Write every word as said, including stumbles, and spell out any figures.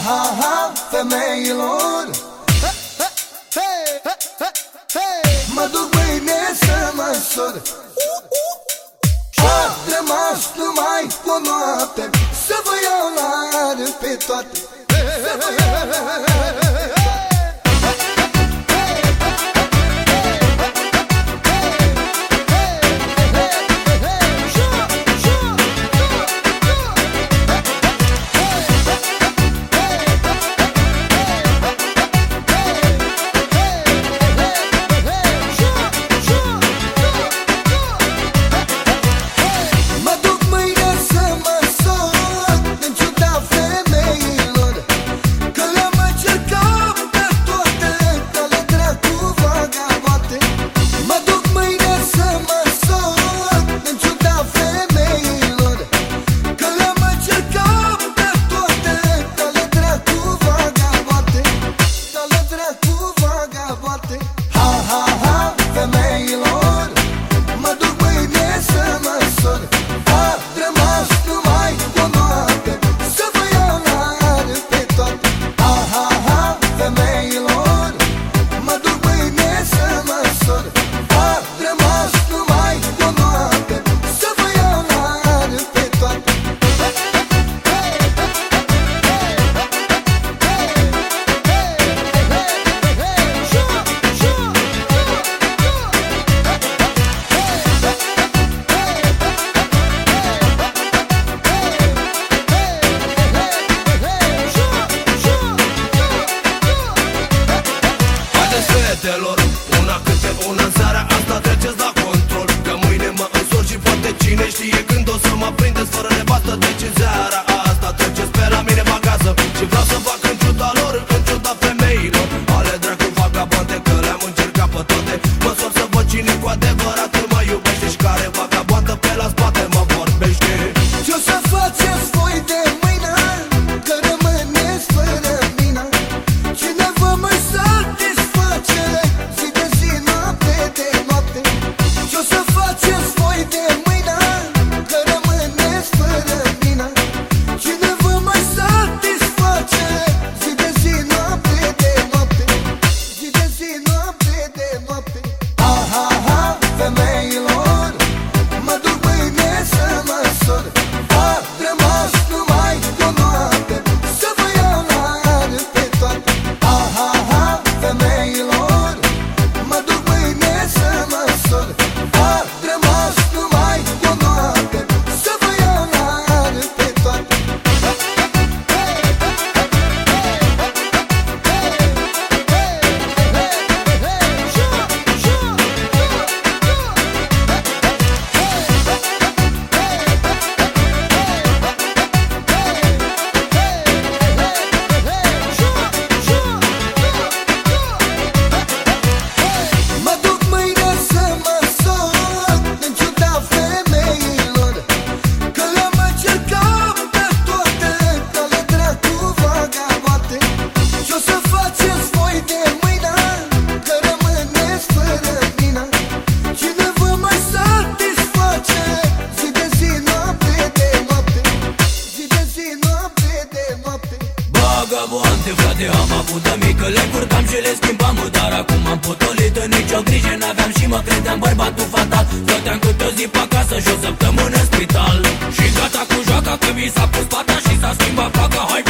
ha, ha, femeilor. Mă duc mâine să mă însor. Și-a rămas numai o noapte să vă iau la rând pe toate. Să vă iau la rând. Una câte una în seara asta treceți la control, că mâine mă însor și poate cine știe când o să mă prindeți fără nevastă. Deci în seara asta treceți pe la mine acasă și vreau să fac în ciuda lor, în ciuda femeilor. Ale dracu vagabonde, că le-am încercat pe toate. Mă sor să văd cine cu adevărat mă iubește și care vagabondă pe la spate mă vorbește. Ce-o să faceți voi de mâine, că rămâneți fără mine? Cine vă mai satisface zi de zi, noapte de noapte? Ce-o să faceți voi de mâine, că rămâneți fără mine? Cine vă mai satisface zi de zi, noapte de noapte? Zi de zi, noapte de noapte. Ha, ha, ha, femeilor, mă duc mâine să mă însor. A rămas numai o noapte să vă iau la rând pe toate. Ha, ha, ha, femeilor, mă duc mâine să mă însor. A rămas numai o noapte să vă iau la rând pe toate. Mă duc mâine să mă însor, în ciuda femeilor, că le-am încercat pe toate, că le dracu vagabonde. Ce-o să faceți voi de mâine, că rămâneți fără mine? Cine vă mai satisface zi de zi, noapte de noapte? Zi de zi, noapte de noapte. Vagabonde, frate, am avut de mică, le curcam și le schimbam, dar acum am potolit, nicio grijă n-aveam și mă credeam bărbatul fatal. Stăteam câte o zi pe acasă și o săptămână în spital. Și gata cu joaca, că mi s-a pus pata și s-a schimbat faca. Hai